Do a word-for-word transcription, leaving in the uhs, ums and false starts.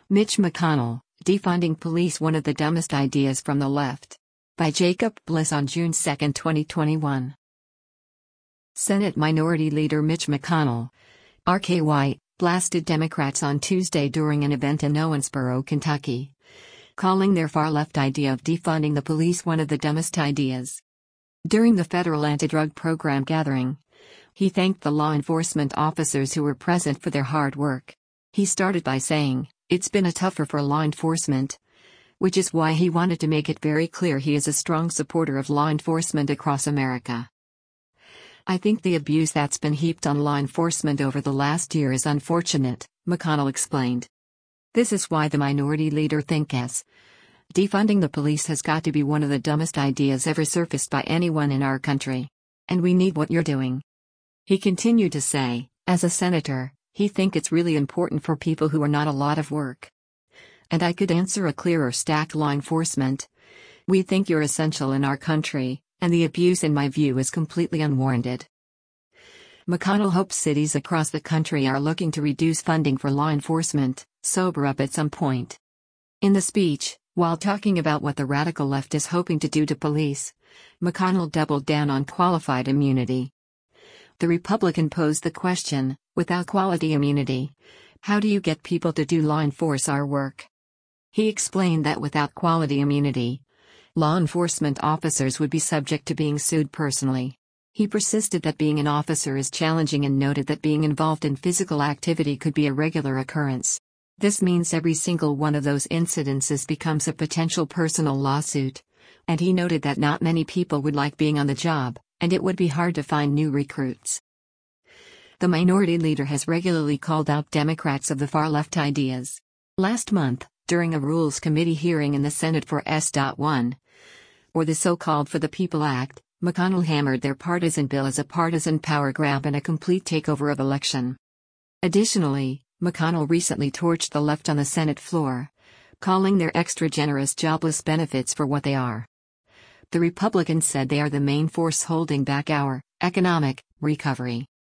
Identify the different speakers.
Speaker 1: Mitch McConnell, Defunding Police, One of the Dumbest Ideas from the Left. By Jacob Bliss on June second, twenty twenty-one. Senate Minority Leader Mitch McConnell, R K Y, blasted Democrats on Tuesday during an event in Owensboro, Kentucky, calling their far-left idea of defunding the police one of the dumbest ideas. During the federal anti-drug program gathering, he thanked the law enforcement officers who were present for their hard work. He started by saying, "It's been a tougher for law enforcement," which is why he wanted to make it very clear he is a strong supporter of law enforcement across America. "I think the abuse that's been heaped on law enforcement over the last year is unfortunate," McConnell explained. "This is why the minority leader thinks defunding the police has got to be one of the dumbest ideas ever surfaced by anyone in our country. And we need what you're doing." He continued to say, as a senator, he thinks it's really important for people who are not a lot of work. "And I could answer a clearer stack law enforcement. We think you're essential in our country, and the abuse in my view is completely unwarranted." McConnell hopes cities across the country are looking to reduce funding for law enforcement, sober up at some point. In the speech, while talking about what the radical left is hoping to do to police, McConnell doubled down on qualified immunity. The Republican posed the question, without quality immunity, how do you get people to do law enforce our work? He explained that without quality immunity, law enforcement officers would be subject to being sued personally. He persisted that being an officer is challenging and noted that being involved in physical activity could be a regular occurrence. This means every single one of those incidences becomes a potential personal lawsuit. And he noted that not many people would like being on the job, and it would be hard to find new recruits. The minority leader has regularly called out Democrats of the far-left ideas. Last month, during a Rules Committee hearing in the Senate for S one, or the so-called For the People Act, McConnell hammered their partisan bill as a partisan power grab and a complete takeover of election. Additionally, McConnell recently torched the left on the Senate floor, calling their extra generous jobless benefits for what they are. The Republicans said they are the main force holding back our economic recovery.